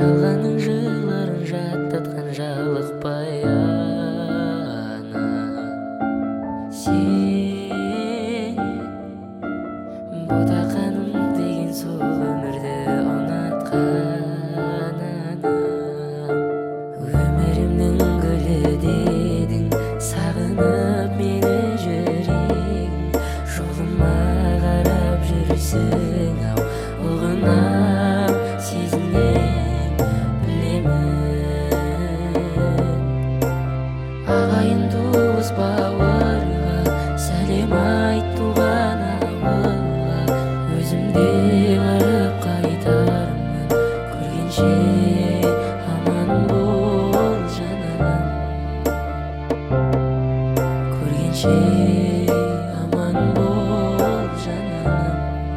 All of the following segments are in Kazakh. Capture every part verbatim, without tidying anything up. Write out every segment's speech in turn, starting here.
Жалғанның жырларын жаттатқан жалықпай ана. Сен ботақаным деген сол өмірді ұнатқан ана. Өмірімнің гүлі дедің, сағынып мені жүрегің. Жолыма қарап жүрсің ау, ұғынам, сезінем, білемін. Ағайын туыс бауырға сәлем айт туған ауылға. Өзімде барып қайтармын, көргенше аман бол жаным. Көргенше аман бол жаным.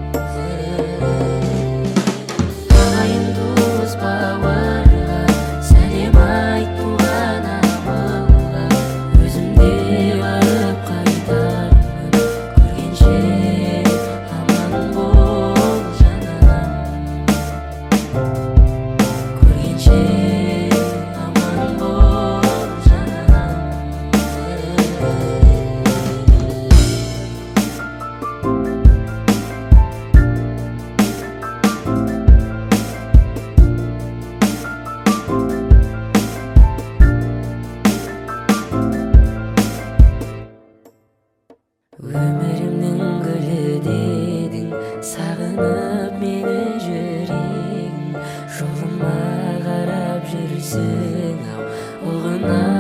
Ағайын туыс бауырға сәлем айт туған ауылға. Өзімде барып қайтармын, көргенше аман бол жаным. Көргенше аман бол жаным. Өмірімнің гүлі дедің, сағынып мені жүрегің. Жолыма қарап жүрсің ау, ұғынам.